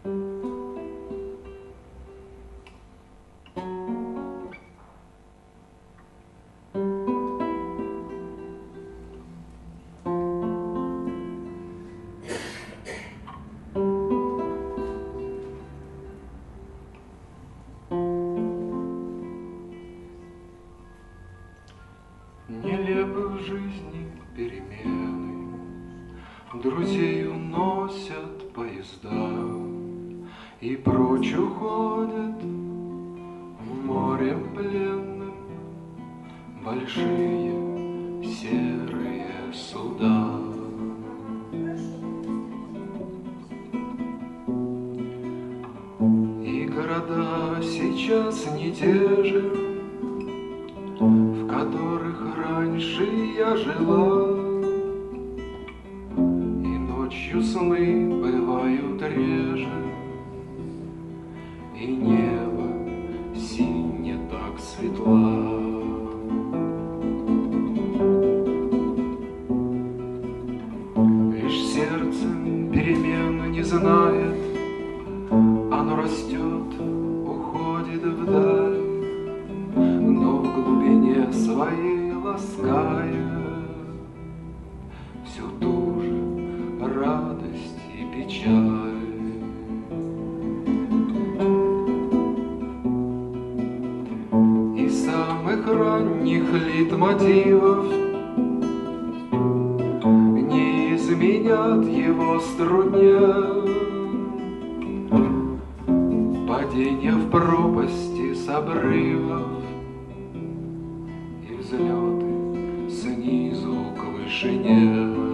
Нелепы в жизни перемены, друзей уносят поезда, и прочь уходят в море пленным большие серые суда. И города сейчас не те же, в которых раньше я жила, и ночью сны бывают реже, и небо синее так светла. Лишь сердце перемен не знает, оно растет, уходит вдаль, но в глубине своей лаская всю ту же радость и печаль. Из самых ранних лейтмотивов не изменят его струне. Падение в пропасти с обрывов и взлеты снизу к вышине.